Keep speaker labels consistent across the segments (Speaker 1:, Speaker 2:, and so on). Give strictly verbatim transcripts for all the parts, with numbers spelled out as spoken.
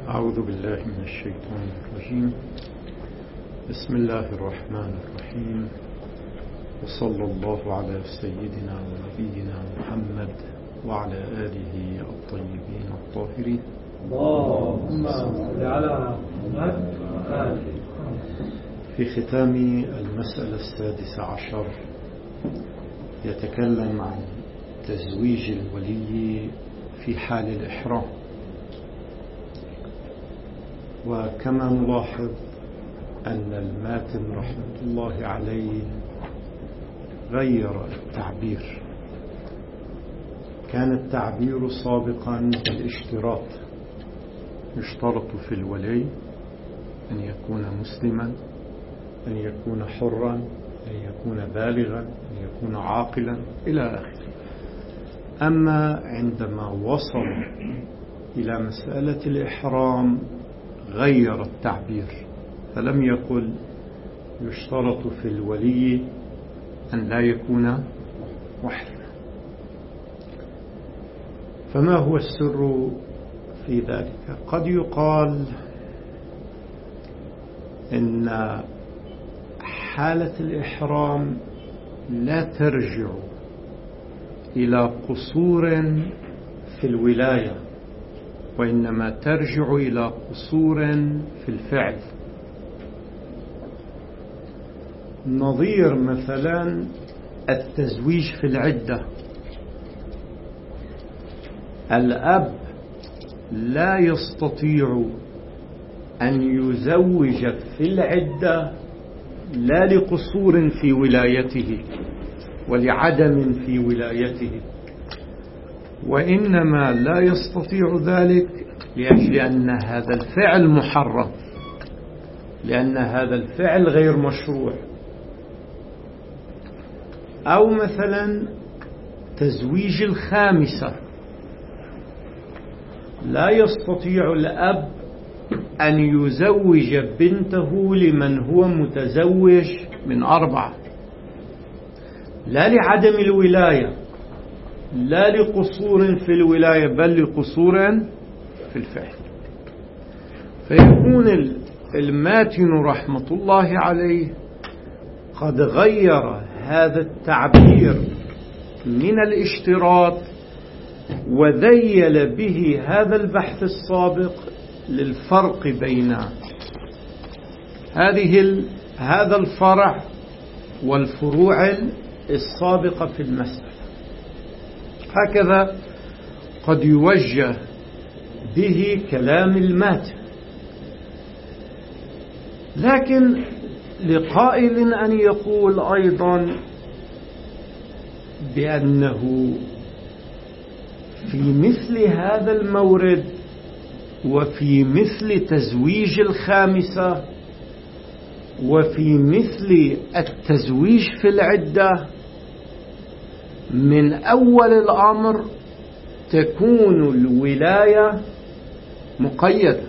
Speaker 1: أعوذ بالله من الشيطان الرجيم. بسم الله الرحمن الرحيم، وصلى الله على سيدنا ونبينا محمد وعلى آله الطيبين الطاهرين.
Speaker 2: اللهم صل على محمد.
Speaker 1: في ختام المسألة السادسة عشر يتكلم عن تزويج الولي في حال الإحرام، وكما نلاحظ أن الماتن رحمة الله عليه غير التعبير. كان التعبير سابقا بالاشتراط، يشترط في الولي أن يكون مسلما، أن يكون حرا، أن يكون بالغا، أن يكون عاقلا إلى آخره. أما عندما وصل إلى مسألة الإحرام غير التعبير، فلم يقل يشترط في الولي أن لا يكون محرما. فما هو السر في ذلك؟ قد يقال إن حالة الإحرام لا ترجع إلى قصور في الولاية، وإنما ترجع إلى قصور في الفعل. نظير مثلا التزويج في العدة، الأب لا يستطيع أن يزوج في العدة لا لقصور في ولايته ولعدم في ولايته، وإنما لا يستطيع ذلك لأجل أن هذا الفعل محرم، لأن هذا الفعل غير مشروع. أو مثلا تزويج الخامسة، لا يستطيع الأب أن يزوج بنته لمن هو متزوج من أربعة، لا لعدم الولاية، لا لقصور في الولاية، بل لقصور في الفعل. فيكون الماتن رحمة الله عليه قد غير هذا التعبير من الاشتراط وذيل به هذا البحث السابق للفرق بين هذه هذا الفرع والفروع السابقة في المسألة. هكذا قد يوجه به كلام الماتن، لكن لقائل أن يقول أيضا بأنه في مثل هذا المورد وفي مثل تزويج الخامسة وفي مثل التزويج في العدة من أول الأمر تكون الولاية مقيدة.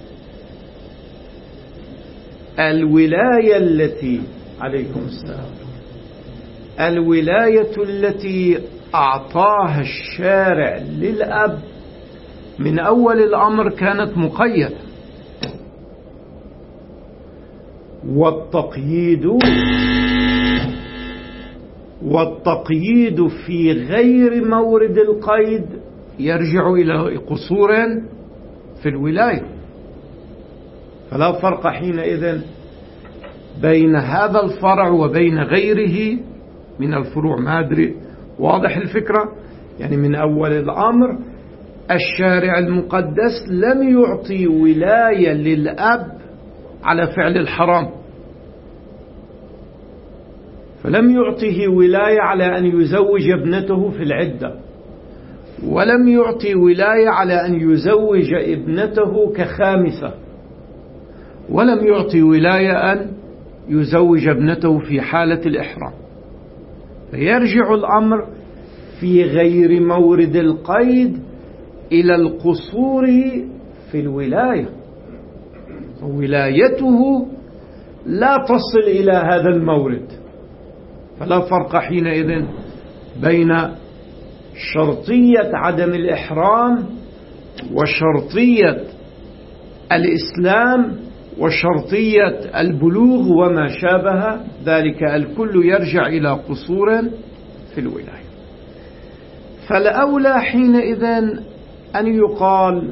Speaker 1: الولاية التي عليكم السلام الولاية التي أعطاها الشارع للأب من أول الأمر كانت مقيدة، والتقييد والتقييد في غير مورد القيد يرجع إلى قصور في الولاية. فلا فرق حينئذ بين هذا الفرع وبين غيره من الفروع. ما أدري واضح الفكرة؟ يعني من أول الأمر الشارع المقدس لم يعطي ولاية للأب على فعل الحرام، فلم يعطيه ولاية على أن يزوج ابنته في العدة، ولم يعطي ولاية على أن يزوج ابنته كخامسة، ولم يعطي ولاية أن يزوج ابنته في حالة الإحرام. فيرجع الأمر في غير مورد القيد إلى القصور في الولاية، ولايته لا تصل إلى هذا المورد. فلا فرق حينئذ بين شرطية عدم الإحرام وشرطية الإسلام وشرطية البلوغ وما شابه ذلك، الكل يرجع إلى قصور في الولاية. فالأولى حينئذ أن يقال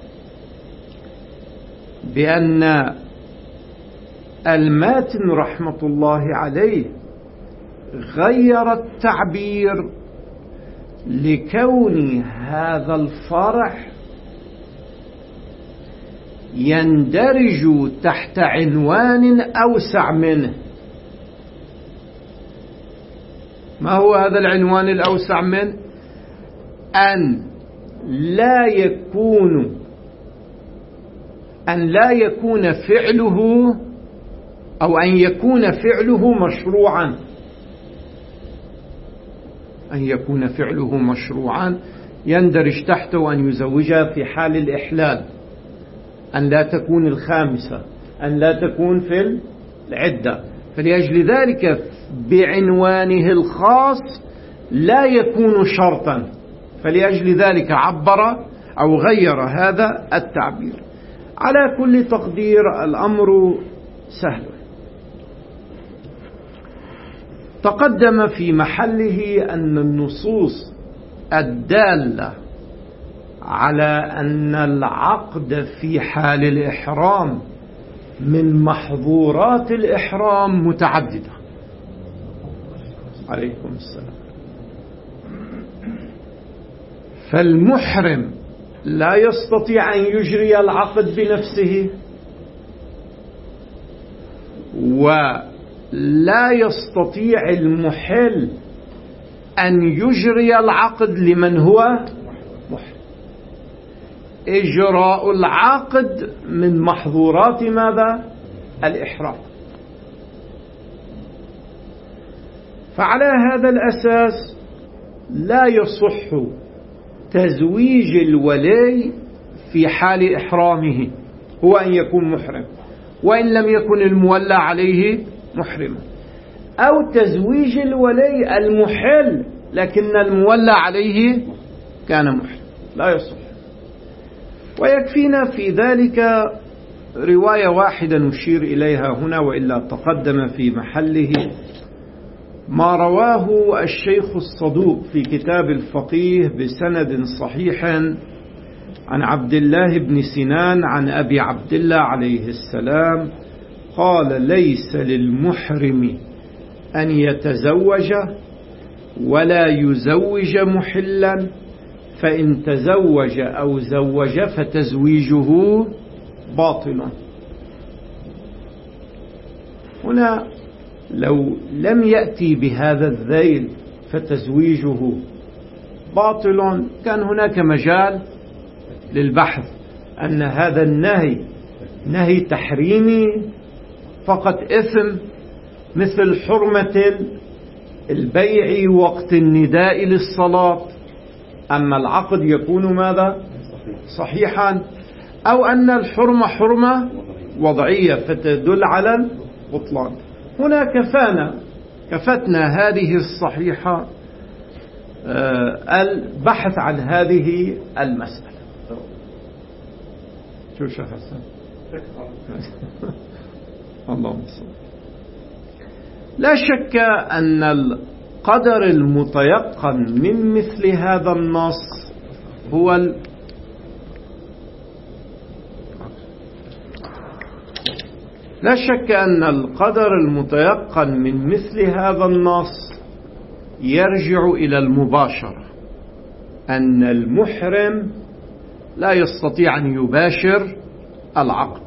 Speaker 1: بأن الماتن رحمة الله عليه غير التعبير لكون هذا الفرع يندرج تحت عنوان أوسع منه. ما هو هذا العنوان الأوسع منه؟ أن لا يكون أن لا يكون فعله أو أن يكون فعله مشروعا أن يكون فعله مشروعا يندرج تحته أن يزوجها في حال الإحلال، أن لا تكون الخامسة، أن لا تكون في العدة. فلأجل ذلك بعنوانه الخاص لا يكون شرطا، فلأجل ذلك عبر أو غير هذا التعبير. على كل تقدير الأمر سهل. تقدم في محله أن النصوص الدالة على أن العقد في حال الإحرام من محظورات الإحرام متعددة. عليكم السلام. فالمحرم لا يستطيع أن يجري العقد بنفسه، ولا يستطيع المحل أن يجري العقد لمن هو محرم. إجراء العقد من محظورات ماذا؟ الإحرام. فعلى هذا الأساس لا يصح تزويج الولي في حال إحرامه، هو أن يكون محرم وإن لم يكن المولى عليه محرما، أو تزويج الولي المحل لكن المولى عليه كان محرم، لا يصح. ويكفينا في ذلك رواية واحدة نشير إليها هنا وإلا تقدم في محله، ما رواه الشيخ الصدوق في كتاب الفقيه بسند صحيح عن عبد الله بن سنان عن أبي عبد الله عليه السلام قال: ليس للمحرم أن يتزوج ولا يزوج محلا، فإن تزوج أو زوج فتزويجه باطل. هنا لو لم يأتي بهذا الذيل فتزويجه باطل كان هناك مجال للبحث أن هذا النهي نهي تحريمي فقط إثم، مثل حرمة البيع وقت النداء للصلاة، أما العقد يكون ماذا؟ صحيحا، أو أن الحرمة حرمة وضعية فتدل على البطلان. هنا كفانا كفتنا هذه الصحيحة البحث عن هذه المسألة. شو شيخ حسن؟ اللهم صل. لا شك أن القدر المتيقن من مثل هذا النص هو ال... لا شك أن القدر المتيقن من مثل هذا النص يرجع إلى المباشرة، أن المحرم لا يستطيع أن يباشر العقد.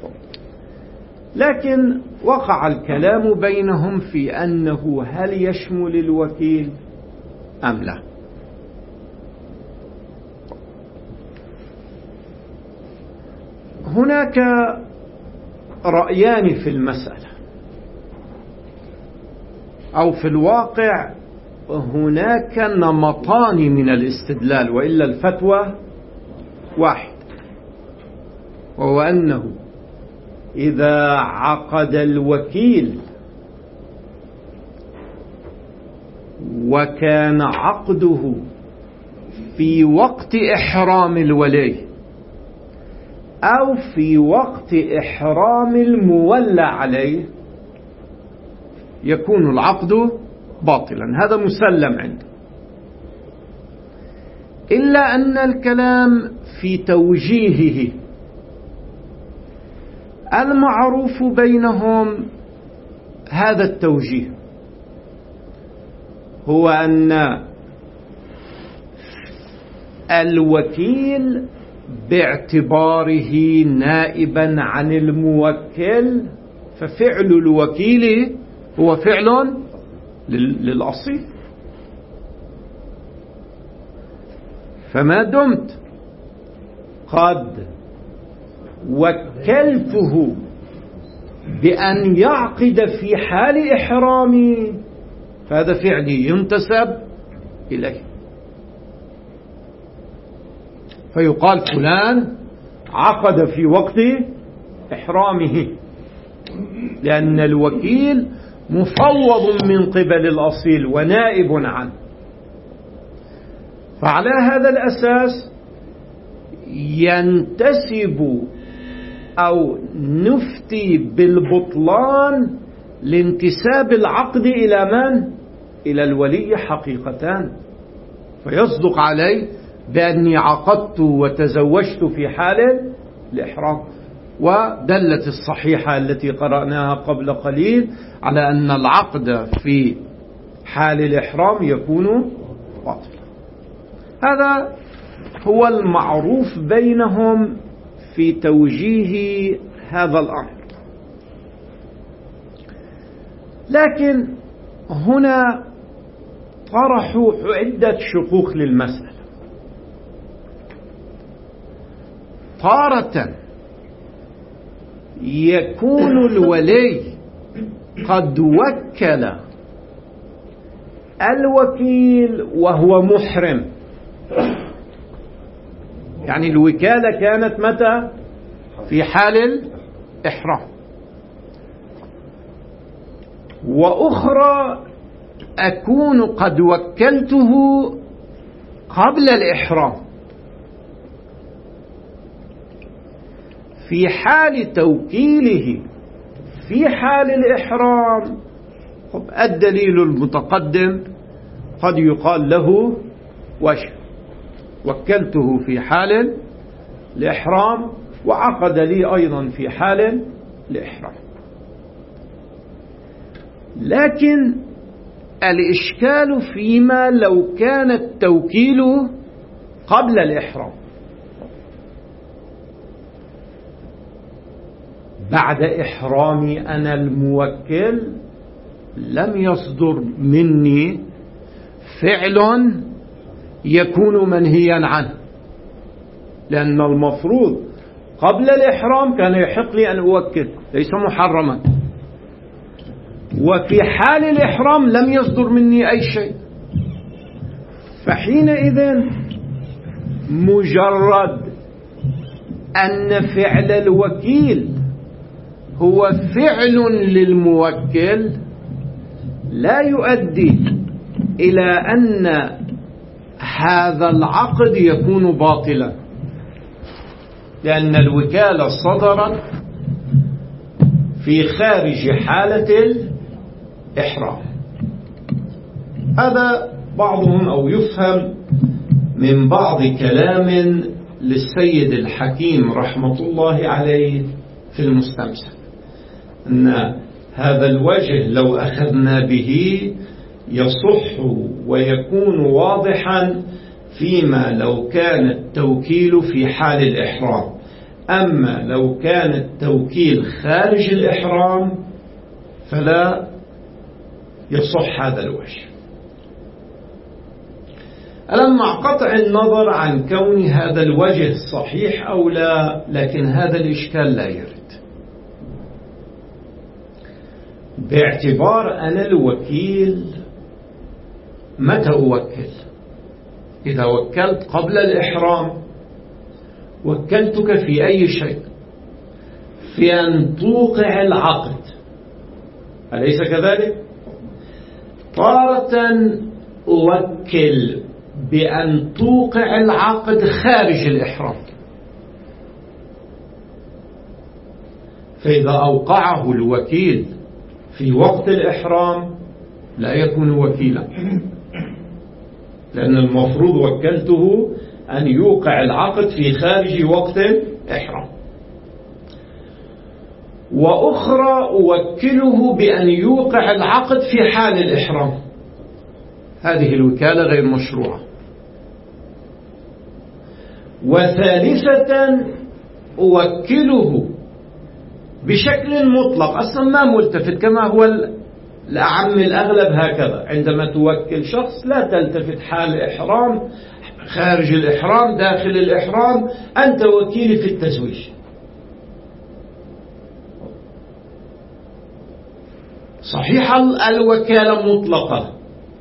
Speaker 1: لكن وقع الكلام بينهم في أنه هل يشمل الوكيل أم لا. هناك رأيان في المسألة، أو في الواقع هناك نمطان من الاستدلال، وإلا الفتوى واحد، وهو أنه إذا عقد الوكيل وكان عقده في وقت إحرام الولي أو في وقت إحرام المولى عليه يكون العقد باطلا. هذا مسلم عنده، إلا أن الكلام في توجيهه. المعروف بينهم هذا التوجيه، هو أن الوكيل باعتباره نائبا عن الموكل، ففعل الوكيل هو فعل للأصيل. فما دمت قد وكلته بأن يعقد في حال إحرامي فهذا فعلي ينتسب إليه، فيقال فلان عقد في وقت إحرامه، لأن الوكيل مفوض من قبل الأصيل ونائب عنه. فعلى هذا الأساس ينتسب أو نفتي بالبطلان لانتساب العقد إلى من؟ إلى الولي حقيقتان، فيصدق عليه بأني عقدت وتزوجت في حال الإحرام. ودلت الصحيحة التي قرأناها قبل قليل على أن العقد في حال الإحرام يكون باطلا. هذا هو المعروف بينهم في توجيه هذا الأمر. لكن هنا طرحوا عدة شقوق للمسألة. تارة يكون الولي قد وكل الوكيل وهو محرم، يعني الوكالة كانت متى؟ في حال الإحرام. وأخرى أكون قد وكلته قبل الإحرام. في حال توكيله في حال الإحرام الدليل المتقدم قد يقال له وش وكلته في حال الإحرام وعقد لي أيضا في حال الإحرام. لكن الإشكال فيما لو كان التوكيل قبل الإحرام. بعد إحرامي أنا الموكل لم يصدر مني فعل يكون منهيا عنه، لأن المفروض قبل الإحرام كان يحق لي أن أوكل، ليس محرما. وفي حال الإحرام لم يصدر مني أي شيء، فحينئذ مجرد أن فعل الوكيل هو فعل للموكل لا يؤدي إلى أن هذا العقد يكون باطلا، لأن الوكالة صدرت في خارج حالة الإحرام. هذا بعضهم أو يفهم من بعض كلام للسيد الحكيم رحمة الله عليه في المستمسك، أن هذا الوجه لو أخذنا به يصح ويكون واضحا فيما لو كان التوكيل في حال الإحرام. أما لو كان التوكيل خارج الإحرام فلا يصح هذا الوجه. ألم مع قطع النظر عن كون هذا الوجه صحيح أو لا، لكن هذا الإشكال لا يرد، باعتبار أنا الوكيل متى أوكل؟ إذا وكلت قبل الإحرام وكلتك في أي شيء، في أن توقع العقد، أليس كذلك؟ تارة أوكل بأن توقع العقد خارج الإحرام، فإذا أوقعه الوكيل في وقت الإحرام لا يكون وكيلا، لأن المفروض وكلته أن يوقع العقد في خارج وقت الإحرام. وأخرى أوكله بأن يوقع العقد في حال الإحرام، هذه الوكالة غير مشروعة. وثالثة أوكله بشكل مطلق، أصلا ما ملتفت، كما هو الأعم الأغلب هكذا، عندما توكل شخص لا تلتفت حال إحرام، خارج الإحرام، داخل الإحرام، أنت وكيلي في التزويج. صحيح الوكالة مطلقة،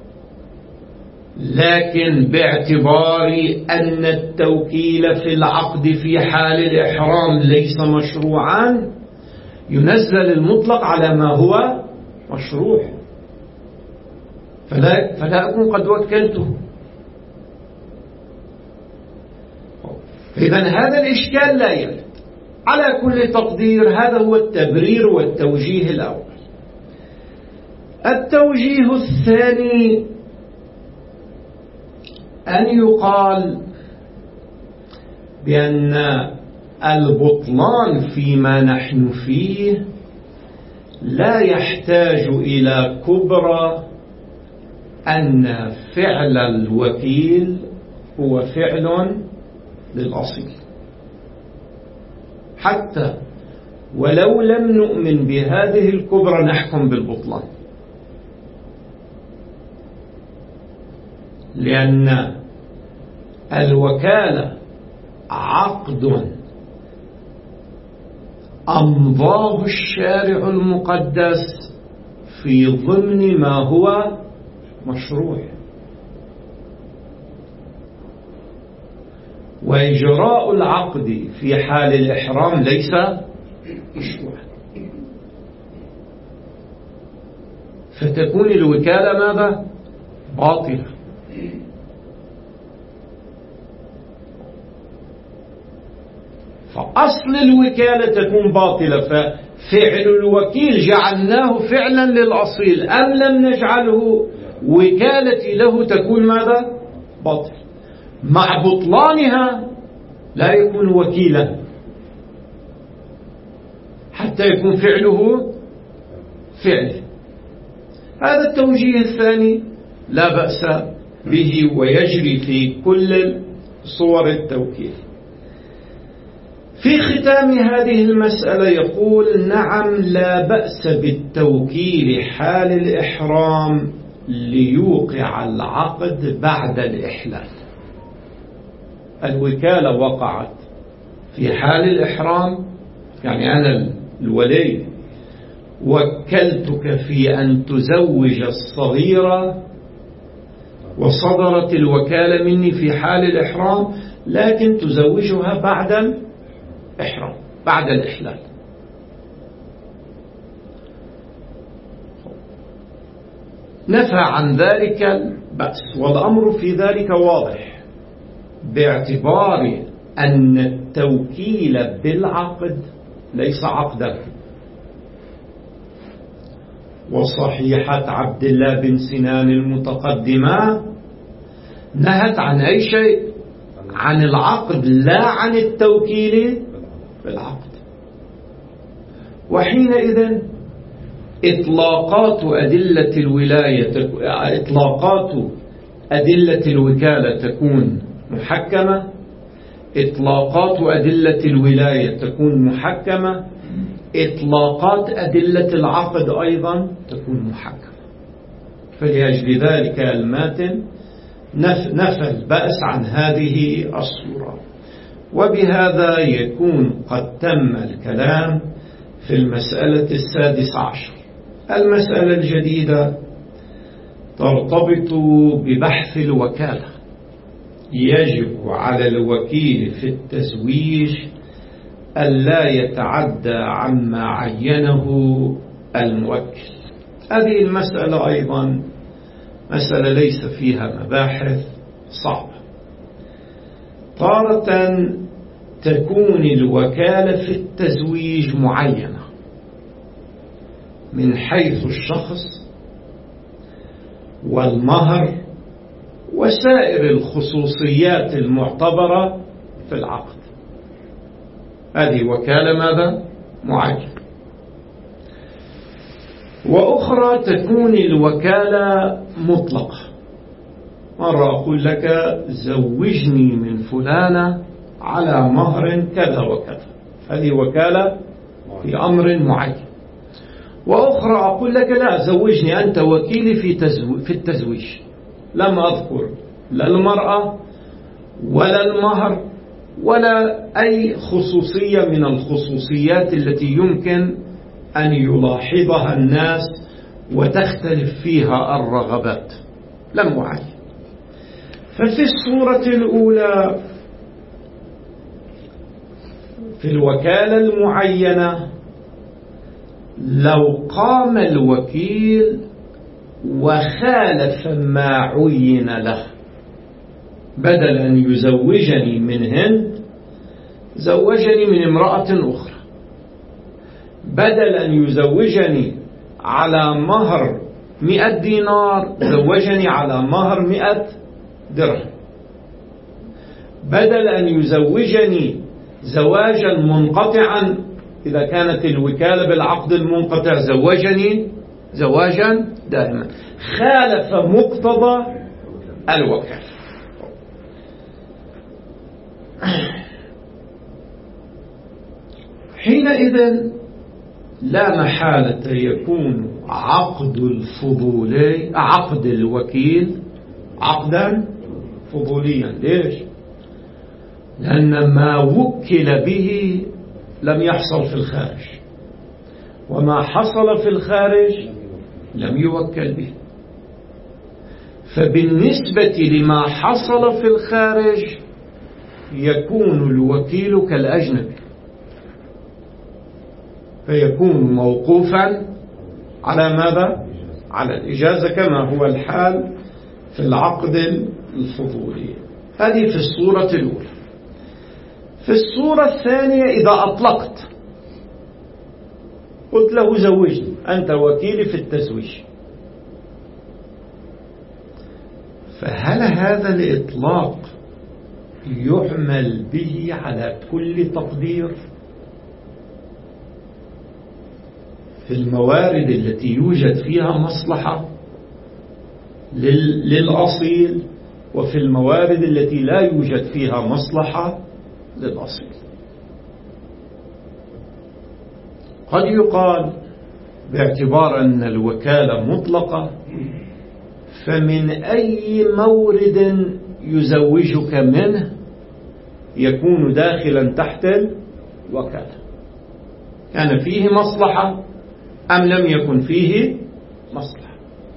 Speaker 1: لكن باعتبار أن التوكيل في العقد في حال الإحرام ليس مشروعا، ينزل المطلق على ما هو مشروع، فلا, فلا أكون قد وكلته. إذن هذا الإشكال لا يرد. على كل تقدير هذا هو التبرير والتوجيه الأول. التوجيه الثاني أن يقال بأن البطلان فيما نحن فيه لا يحتاج إلى كبرى أن فعل الوكيل هو فعل للأصيل، حتى ولو لم نؤمن بهذه الكبرى نحكم بالبطلان، لأن الوكالة عقد أمضاه الشارع المقدس في ضمن ما هو مشروع، وإجراء العقد في حال الإحرام ليس مشروعا، فتكون الوكالة ماذا؟ باطلة. فأصل الوكالة تكون باطلة، ففعل الوكيل جعلناه فعلا للأصيل أم لم نجعله، وكالتي له تكون ماذا؟ باطل. مع بطلانها لا يكون وكيلا حتى يكون فعله فعل. هذا التوجيه الثاني لا بأس به ويجري في كل صور التوكيل. في ختام هذه المسألة يقول: نعم، لا بأس بالتوكيل حال الإحرام ليوقع العقد بعد الإحلال. الوكالة وقعت في حال الإحرام، يعني أنا الولي وكلتك في أن تزوج الصغيرة، وصدرت الوكالة مني في حال الإحرام، لكن تزوجها بعد الإحرام، بعد الإحلال. نفى عن ذلك البأس، والأمر في ذلك واضح، باعتبار أن التوكيل بالعقد ليس عقدا. وصحيحة عبد الله بن سنان المتقدمة نهت عن أي شيء؟ عن العقد، لا عن التوكيل بالعقد. وحينئذ إطلاقات أدلة الولاية إطلاقات أدلة الوكالة تكون محكمة، إطلاقات أدلة الولاية تكون محكمة، إطلاقات أدلة العقد أيضا تكون محكمة. فلأجل ذلك الماتن نفى البأس عن هذه الصورة. وبهذا يكون قد تم الكلام في المسألة السادسة عشر. المسألة الجديدة ترتبط ببحث الوكالة. يجب على الوكيل في التزويج ألا يتعدى عما عينه الموكل. هذه المسألة أيضا مسألة ليس فيها مباحث صعبة. تارة تكون الوكالة في التزويج معينة، من حيث الشخص والمهر وسائر الخصوصيات المعتبرة في العقد. هذه وكالة ماذا؟ معينة. وأخرى تكون الوكالة مطلقة، مرة أقول لك زوجني من فلانة على مهر كذا وكذا، هذه وكالة في أمر معين. وأخرى أقول لك لا، زوجني أنت وكيلي في في التزويج، لم أذكر لا المرأة ولا المهر ولا أي خصوصية من الخصوصيات التي يمكن أن يلاحظها الناس وتختلف فيها الرغبات، لم أعين. ففي الصورة الأولى في الوكالة المعينة، لو قام الوكيل وخالف ما عين له، بدل أن يزوجني من هند زوجني من امرأة أخرى، بدل أن يزوجني على مهر مئة دينار زوجني على مهر مئة درهم، بدل أن يزوجني زواجا منقطعا إذا كانت الوكالة بالعقد المنقطع زوجني زواجا دائما، خالف مقتضى الوكالة. حينئذ لا محالة يكون عقد الفضولي عقد الوكيل عقدا فضوليا. ليش؟ لأن ما وكل به لم يحصل في الخارج، وما حصل في الخارج لم يوكل به. فبالنسبة لما حصل في الخارج يكون الوكيل كالأجنبي، فيكون موقوفا على ماذا؟ على الإجازة، كما هو الحال في العقد الفضولي. هذه في الصورة الأولى. في الصورة الثانية إذا أطلقت قلت له زوجني، أنت وكيلي في التزويج، فهل هذا الإطلاق يعمل به على كل تقدير في الموارد التي يوجد فيها مصلحة للأصيل وفي الموارد التي لا يوجد فيها مصلحة للأصيل؟ قد يقال باعتبار أن الوكالة مطلقة فمن أي مورد يزوجك منه يكون داخلا تحت الوكالة، كان فيه مصلحة أم لم يكن فيه مصلحة.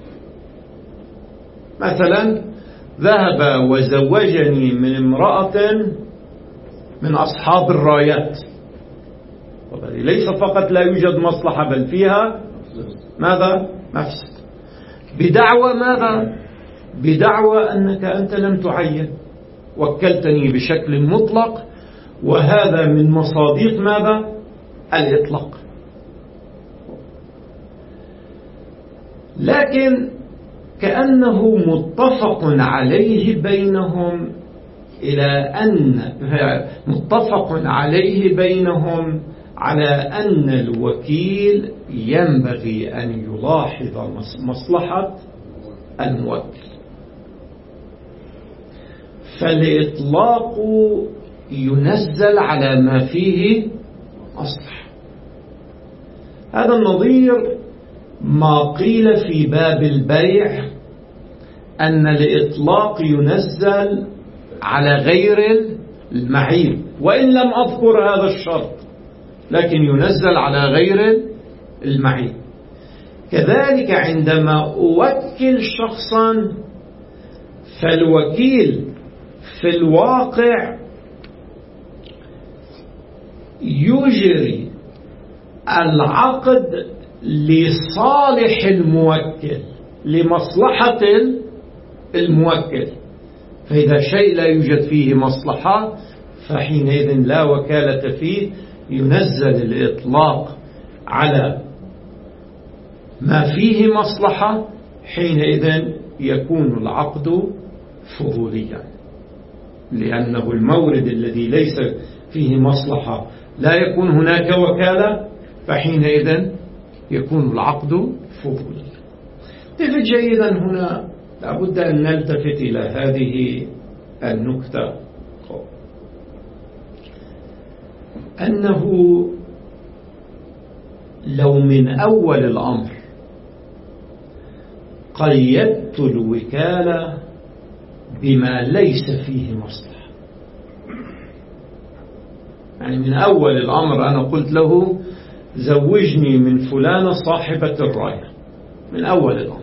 Speaker 1: مثلا ذهب وزوجني من امرأة من أصحاب الرايات، ليس فقط لا يوجد مصلحة بل فيها ماذا؟ مفسد، بدعوى ماذا؟ بدعوى أنك أنت لم تعين، وكلتني بشكل مطلق، وهذا من مصادق ماذا؟ الإطلاق. لكن كأنه متفق عليه بينهم إلى أن متفق عليه بينهم على أن الوكيل ينبغي أن يلاحظ مصلحة الموكل، فالإطلاق ينزل على ما فيه مصلحة. هذا النظير ما قيل في باب البيع أن الإطلاق ينزل على غير المعيب، وإن لم أذكر هذا الشرط لكن ينزل على غير المعيب. كذلك عندما أوكل شخصا فالوكيل في الواقع يجري العقد لصالح الموكل لمصلحة الموكل، فإذا شيء لا يوجد فيه مصلحة فحينئذ لا وكالة فيه، ينزل الإطلاق على ما فيه مصلحة حينئذ يكون العقد فضوليا، لأنه المورد الذي ليس فيه مصلحة لا يكون هناك وكالة، فحينئذ يكون العقد فضولي. التفت جيدا هنا، لابد أن نلتفت إلى هذه النكتة، أنه لو من أول الأمر قيدت الوكالة بما ليس فيه مصلحة، يعني من أول الأمر أنا قلت له زوجني من فلانة صاحبة الراية من أول الأمر،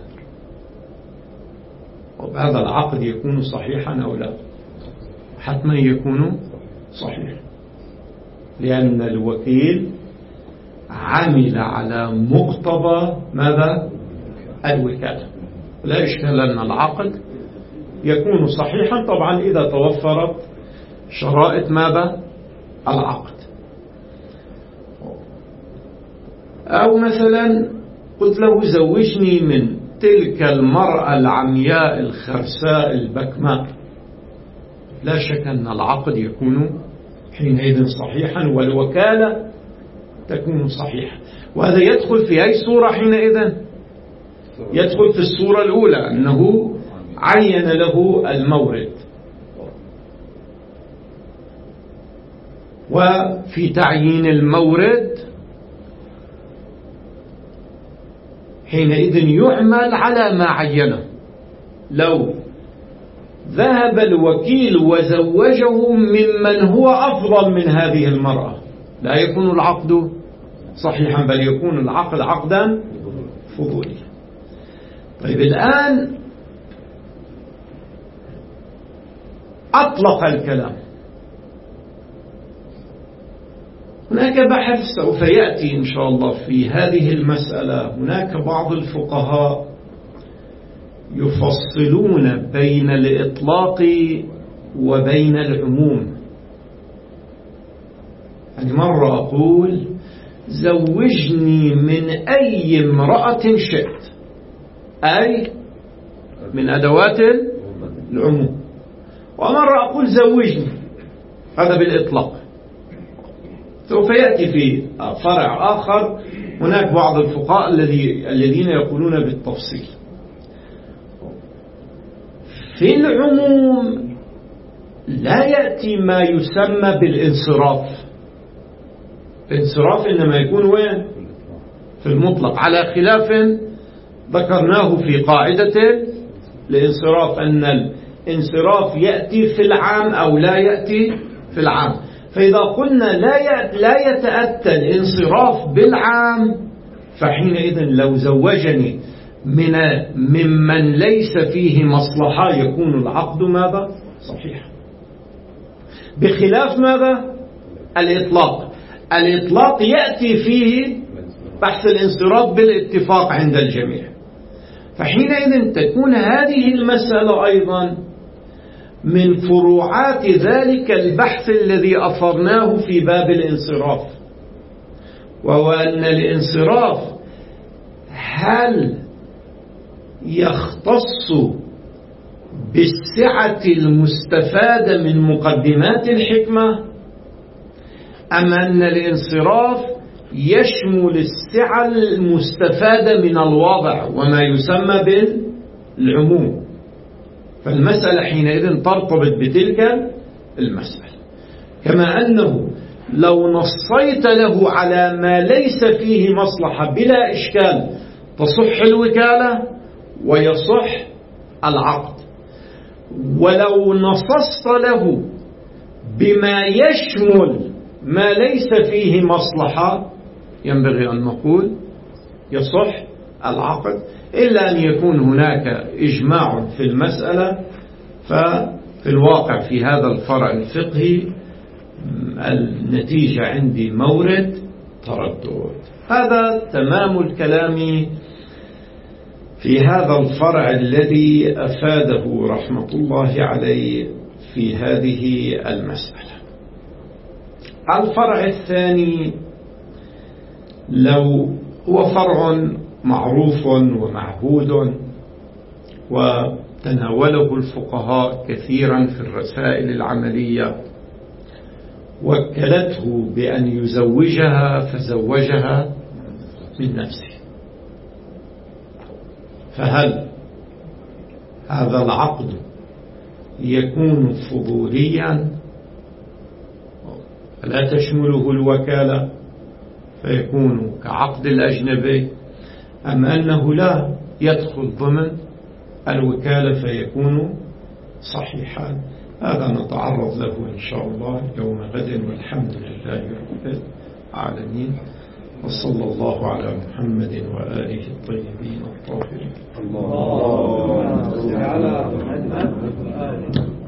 Speaker 1: وبهذا العقد يكون صحيحا أو لا؟ حتما يكون صحيحا، لأن الوكيل عمل على مقتضى ماذا؟ الوكالة. لا إشكال أن العقد يكون صحيحا طبعا إذا توفرت شرائط ماذا؟ العقد. أو مثلا قلت له زوجني من تلك المرأة العمياء الخرساء البكماء، لا شك أن العقد يكون حينئذ صحيحا والوكالة تكون صحيحة. وهذا يدخل في أي صورة حينئذ؟ يدخل في الصورة الأولى أنه عين له المورد، وفي تعيين المورد حينئذ يعمل على ما عينه. لو ذهب الوكيل وزوجه ممن هو أفضل من هذه المرأة لا يكون العقد صحيحا، بل يكون العقد عقدا فضوليا. طيب الآن أطلق الكلام، هناك بحث سوف يأتي إن شاء الله في هذه المسألة. هناك بعض الفقهاء يفصلون بين الإطلاق وبين العموم. يعني مرة أقول زوجني من أي امرأة شئت، أي من أدوات العموم، ومرة أقول زوجني، هذا بالإطلاق. سوف يأتي في فرع آخر هناك بعض الفقهاء الذين يقولون بالتفصيل. في العموم لا يأتي ما يسمى بالانصراف، الانصراف إنما يكون وين؟ في المطلق، على خلاف ذكرناه في قاعدة الانصراف أن الانصراف يأتي في العام أو لا يأتي في العام. فإذا قلنا لا لا يتأتى الانصراف بالعام، فحينئذ لو زوجني من ممن ليس فيه مصلحة يكون العقد ماذا؟ صحيح. بخلاف ماذا؟ الإطلاق. الإطلاق يأتي فيه بحث الانصراف بالاتفاق عند الجميع، فحينئذ تكون هذه المسألة أيضا من فروعات ذلك البحث الذي أثرناه في باب الانصراف، وهو أن الانصراف هل يختص بالسعة المستفادة من مقدمات الحكمة، أم أن الانصراف يشمل السعة المستفادة من الوضع وما يسمى بالعموم؟ فالمسألة حينئذ ترتبط بتلك المسألة. كما أنه لو نصيت له على ما ليس فيه مصلحة بلا إشكال تصح الوكالة ويصح العقد، ولو نصصت له بما يشمل ما ليس فيه مصلحة ينبغي أن نقول يصح العقد، إلا أن يكون هناك إجماع في المسألة. ففي الواقع في هذا الفرع الفقهي النتيجة عندي مورد تردد. هذا تمام الكلام في هذا الفرع الذي أفاده رحمة الله عليه في هذه المسألة. الفرع الثاني لو هو فرع معروف ومعهود وتناوله الفقهاء كثيرا في الرسائل العملية، وكلته بأن يزوجها فزوجها من نفسه. فهل هذا العقد يكون فضوليا فلا تشمله الوكالة فيكون كعقد الأجنبي، أم أنه لا يدخل ضمن الوكالة فيكون صحيحا؟ هذا نتعرض له إن شاء الله يوم غد، والحمد لله رب العالمين، وصلى الله على محمد وآله الطيبين الطاهرين.
Speaker 2: الله